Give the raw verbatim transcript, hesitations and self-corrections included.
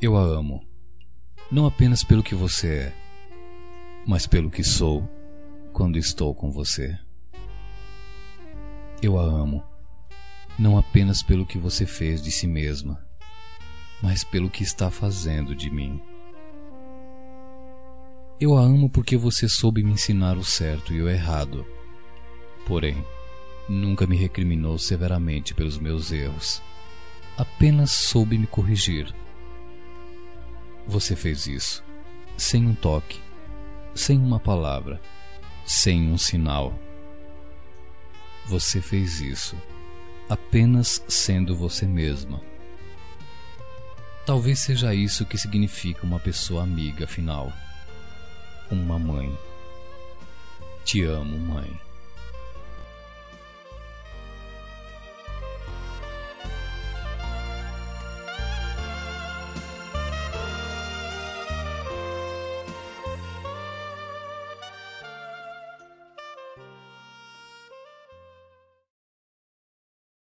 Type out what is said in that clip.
Eu a amo, não apenas pelo que você é, mas pelo que sou quando estou com você. Eu a amo, não apenas pelo que você fez de si mesma, mas pelo que está fazendo de mim. Eu a amo porque você soube me ensinar o certo e o errado, porém, nunca me recriminou severamente pelos meus erros, apenas soube me corrigir. Você fez isso, sem um toque, sem uma palavra, sem um sinal. Você fez isso, apenas sendo você mesma. Talvez seja isso que significa uma pessoa amiga, afinal. Uma mãe. Te amo, mãe.